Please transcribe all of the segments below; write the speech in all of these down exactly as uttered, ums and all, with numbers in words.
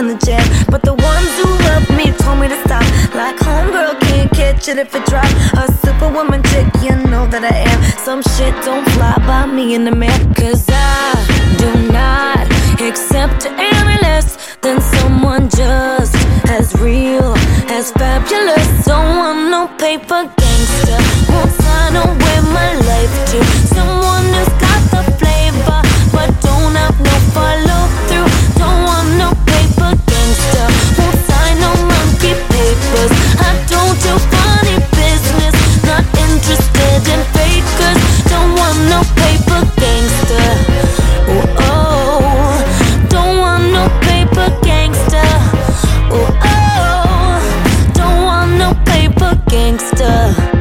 in the jam. But the ones who love me told me to stop. Like homegirl can't catch it if it drop. A superwoman chick, you know that I am. Some shit don't fly by me in the man. Cause I do not accept any less than someone just as real, as fabulous. Don't want no paper gangster. Won't sign away my life to someone who's got the flavor but don't have no follow through. Don't want no paper gangster. Won't sign no monkey papers. I don't do funny business. Not interested in fakers. Don't want no paper gangster. Oh oh. Don't want no paper gangster. Oh oh. Don't want no paper gangster.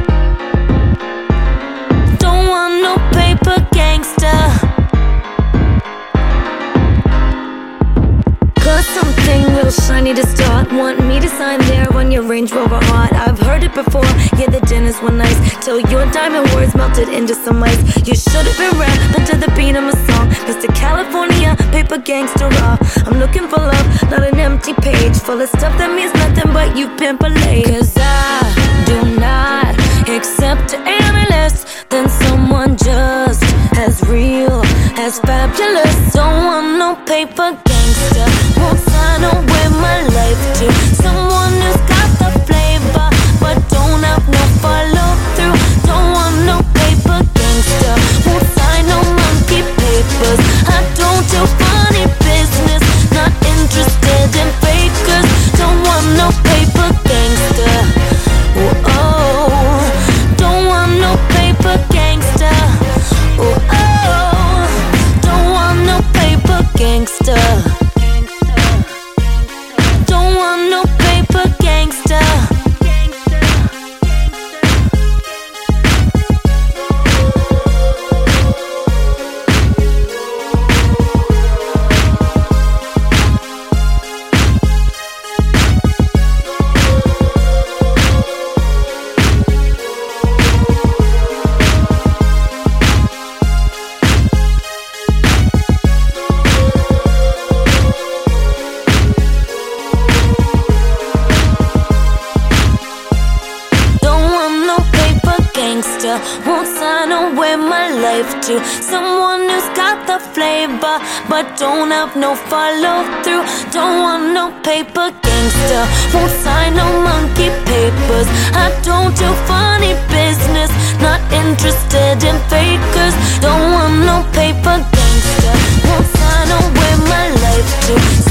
Don't want no paper gangster. Cause something real shiny to start. Want me to sign there on your Range Rover heart. I've heard it before, yeah, the dinners were nice, till your diamond words melted into some ice. You should've been rapping to the beat of my song, Mister California, paper gangster raw. I'm looking for love, not an empty page full of stuff that means nothing but you pimp a lady. Cause I do not accept any less than someone just as real, as fabulous. Don't want no paper gangster. Won't sign away my life to someone who's got the flavor but don't have no follow through. Don't want no paper gangster. Won't sign no monkey papers. I don't do funny business. Not interested in fakers. Don't want no paper gangster. Oh oh. Don't want no paper gangster. Oh oh. Don't want no paper gangster. Don't want no paper gangster. Won't sign away my life to someone who's got the flavor but don't have no follow through. Don't want no paper gangster. Won't sign no monkey papers. I don't do funny business. Not interested in fakers. Don't want no paper gangster. Won't sign away my life to